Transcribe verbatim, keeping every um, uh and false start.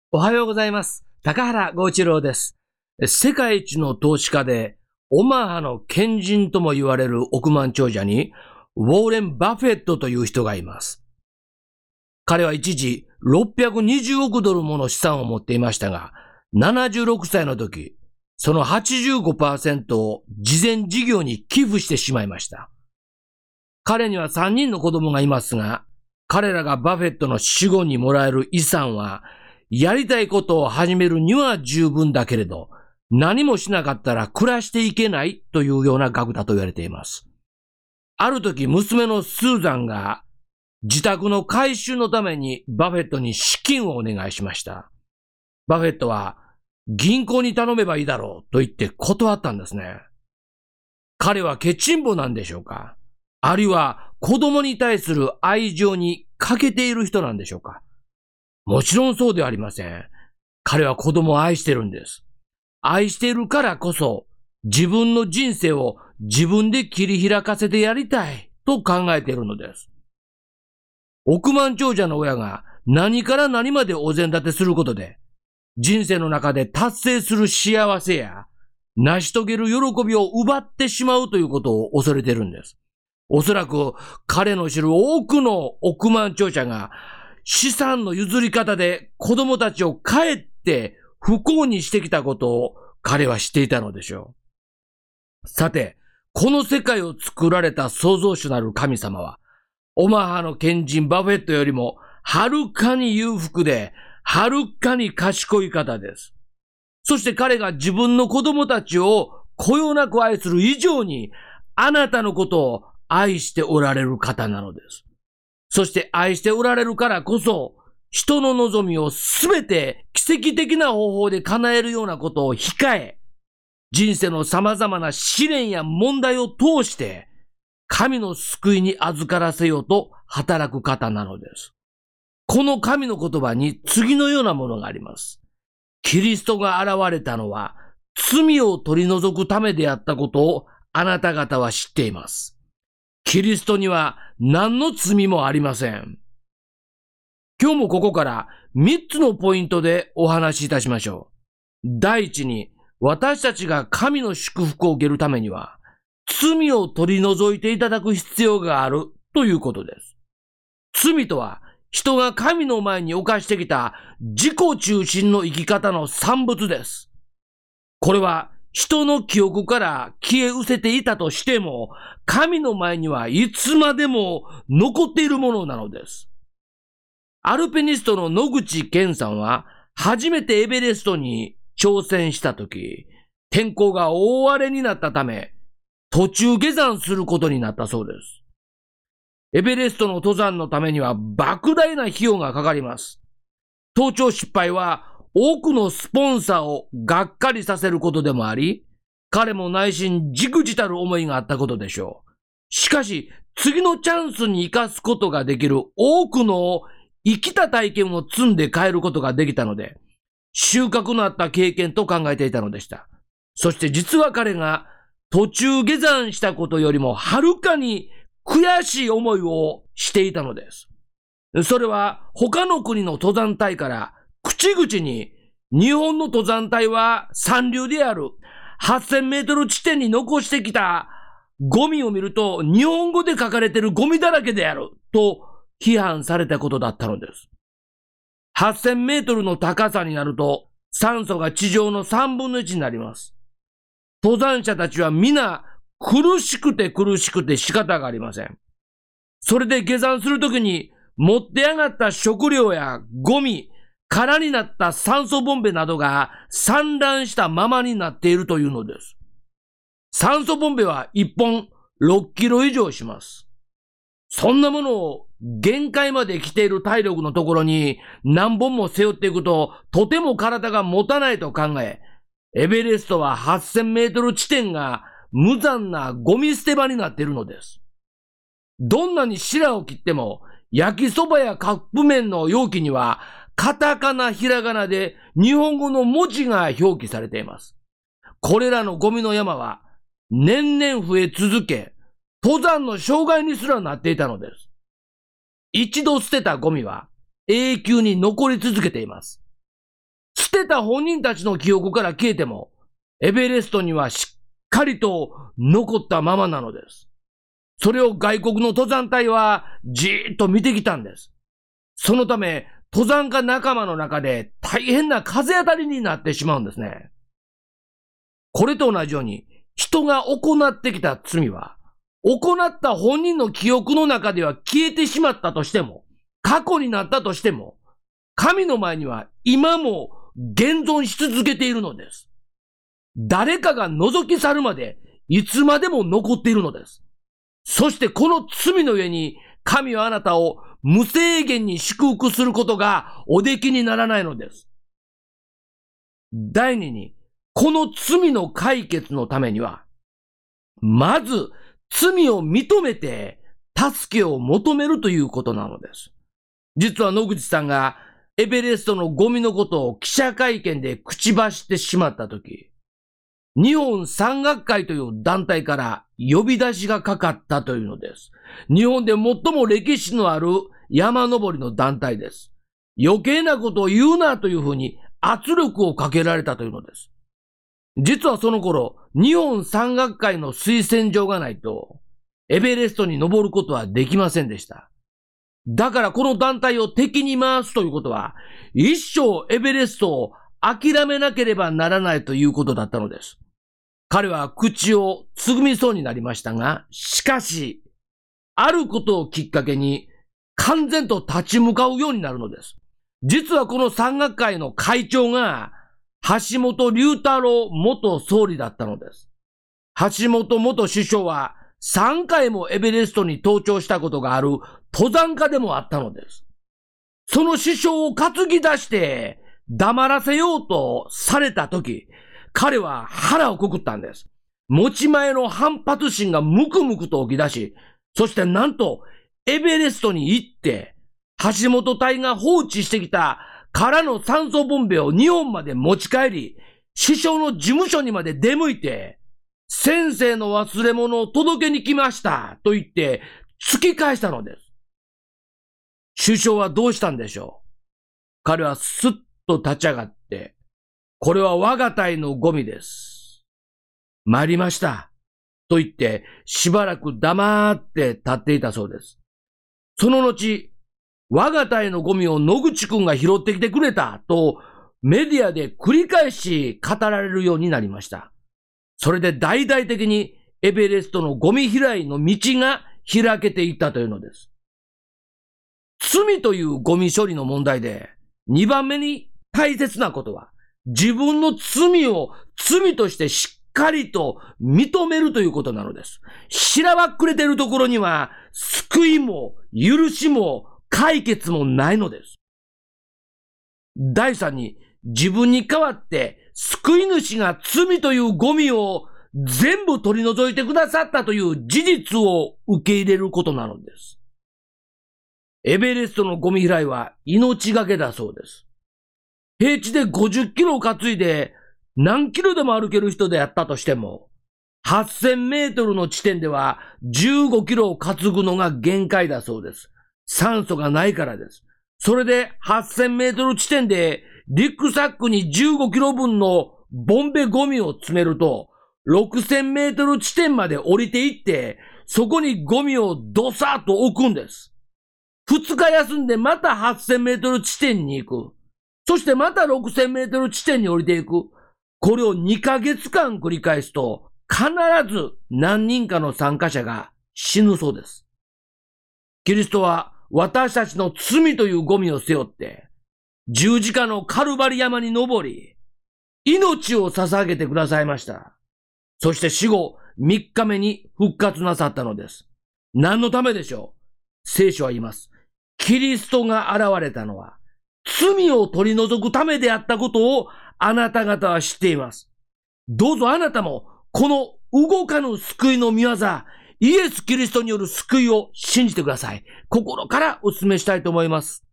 おはようございます。高原剛一郎です。世界一の投資家で、オマハの賢人とも言われる億万長者に、ウォーレン・バフェットという人がいます。彼は一時ろっぴゃくにじゅうおくドルもの資産を持っていましたが、ななじゅうろくさいの時、その はちじゅうごパーセント を慈善事業に寄付してしまいました。彼にはさんにんの子供がいますが、彼らがバフェットの死後にもらえる遺産は、やりたいことを始めるには十分だけれど、何もしなかったら暮らしていけないというような額だと言われています。ある時、娘のスーザンが自宅の改修のためにバフェットに資金をお願いしました。バフェットは銀行に頼めばいいだろうと言って断ったんですね。彼はケチンボなんでしょうか？あるいは子供に対する愛情に欠けている人なんでしょうか？もちろんそうではありません。彼は子供を愛してるんです。愛しているからこそ、自分の人生を自分で切り開かせてやりたいと考えているのです。億万長者の親が何から何までお膳立てすることで、人生の中で達成する幸せや、成し遂げる喜びを奪ってしまうということを恐れているんです。おそらく彼の知る多くの億万長者が、資産の譲り方で子供たちをかえって不幸にしてきたことを彼は知っていたのでしょう。さて、この世界を作られた創造主なる神様は、オマハの賢人バフェットよりもはるかに裕福で、はるかに賢い方です。そして彼が自分の子供たちをこよなく愛する以上に、あなたのことを愛しておられる方なのです。そして愛しておられるからこそ、人の望みをすべて奇跡的な方法で叶えるようなことを控え、人生の様々な試練や問題を通して、神の救いに預からせようと働く方なのです。この神の言葉に次のようなものがあります。キリストが現れたのは、罪を取り除くためであったことをあなた方は知っています。キリストには何の罪もありません。今日もここからみっつのポイントでお話しいたしましょう。第一に、私たちが神の祝福を受けるためには、罪を取り除いていただく必要があるということです。罪とは、人が神の前に犯してきた自己中心の生き方の産物です。これは、人の記憶から消え失せていたとしても、神の前にはいつまでも残っているものなのです。アルピニストの野口健さんは、初めてエベレストに挑戦したとき、天候が大荒れになったため、途中下山することになったそうです。エベレストの登山のためには莫大な費用がかかります。登頂失敗は、多くのスポンサーをがっかりさせることでもあり、彼も内心じくじたる思いがあったことでしょう。しかし、次のチャンスに生かすことができる多くの生きた体験を積んで変えることができたので、収穫のあった経験と考えていたのでした。そして実は彼が途中下山したことよりもはるかに悔しい思いをしていたのです。それは他の国の登山隊から口々に日本の登山隊は三流である。はっせんメートル地点に残してきたゴミを見ると日本語で書かれているゴミだらけであると批判されたことだったのです。はっせんメートルの高さになると酸素が地上のさんぶんのいちになります。登山者たちは皆苦しくて苦しくて仕方がありません。それで下山するときに持って上がった食料やゴミ、空になった酸素ボンベなどが散乱したままになっているというのです。酸素ボンベはいっぽんろっキロ以上します。そんなものを限界まで来ている体力のところに何本も背負っていくととても体が持たないと考え、エベレストははっせんメートル地点が無残なゴミ捨て場になっているのです。どんなに白を切っても焼きそばやカップ麺の容器にはカタカナ、ひらがなで日本語の文字が表記されています。これらのゴミの山は年々増え続け、登山の障害にすらなっていたのです。一度捨てたゴミは永久に残り続けています。 捨てた本人たちの記憶から消えても、エベレストにはしっかりと残ったままなのです。それを外国の登山隊はじーっと見てきたんです。そのため、登山家仲間の中で大変な風当たりになってしまうんですね。これと同じように、人が行ってきた罪は、行った本人の記憶の中では消えてしまったとしても、過去になったとしても、神の前には今も現存し続けているのです。誰かが覗き去るまで、いつまでも残っているのです。そしてこの罪の上に、神はあなたを無制限に祝福することがおできにならないのです。第二に、この罪の解決のためには、まず罪を認めて助けを求めるということなのです。実は野口さんがエベレストのゴミのことを記者会見で口走ってしまったとき、日本山岳会という団体から呼び出しがかかったというのです。日本で最も歴史のある山登りの団体です。余計なことを言うなというふうに圧力をかけられたというのです。実はその頃、日本山岳会の推薦状がないと、エベレストに登ることはできませんでした。だからこの団体を敵に回すということは、一生エベレストを諦めなければならないということだったのです。彼は口をつぐみそうになりましたが、しかし、あることをきっかけに完全と立ち向かうようになるのです。実はこの山岳会の会長が、橋本龍太郎元総理だったのです。橋本元首相はさんかいもエベレストに登頂したことがある登山家でもあったのです。その首相を担ぎ出して黙らせようとされたとき、彼は腹をくくったんです。持ち前の反発心がムクムクと起き出し、そしてなんとエベレストに行って橋本隊が放置してきた空の酸素ボンベを日本まで持ち帰り、首相の事務所にまで出向いて、先生の忘れ物を届けに来ましたと言って突き返したのです。首相はどうしたんでしょう。彼はスッと立ち上がって、これは我が隊のゴミです。参りました。と言ってしばらく黙って立っていたそうです。その後、我が隊のゴミを野口くんが拾ってきてくれたとメディアで繰り返し語られるようになりました。それで大々的にエベレストのゴミ拾いの道が開けていったというのです。罪というゴミ処理の問題でにばんめに大切なことは自分の罪を罪としてしっかりと認めるということなのです。しらばっくれているところには救いも許しも解決もないのです。第三に、自分に代わって救い主が罪というゴミを全部取り除いてくださったという事実を受け入れることなのです。エベレストのゴミ拾いは命がけだそうです。平地でごじゅっキロを担いで何キロでも歩ける人であったとしても、はっせんメートルの地点ではじゅうごキロを担ぐのが限界だそうです。酸素がないからです。それではっせんメートル地点でリュックサックにじゅうごキロぶんのボンベゴミを詰めるとろくせんメートル地点まで降りていってそこにゴミをドサッと置くんです。ふつか休んでまたはっせんメートル地点に行く。そしてまたろくせんメートル地点に降りていく。これをにかげつかん繰り返すと必ず何人かの参加者が死ぬそうです。キリストは私たちの罪というゴミを背負って、十字架のカルバリ山に登り、命を捧げてくださいました。そして死後みっかめに復活なさったのです。何のためでしょう？聖書は言います。キリストが現れたのは、罪を取り除くためであったことをあなた方は知っています。どうぞあなたも、この動かぬ救いの御業、イエス・キリストによる救いを信じてください。心からお勧めしたいと思います。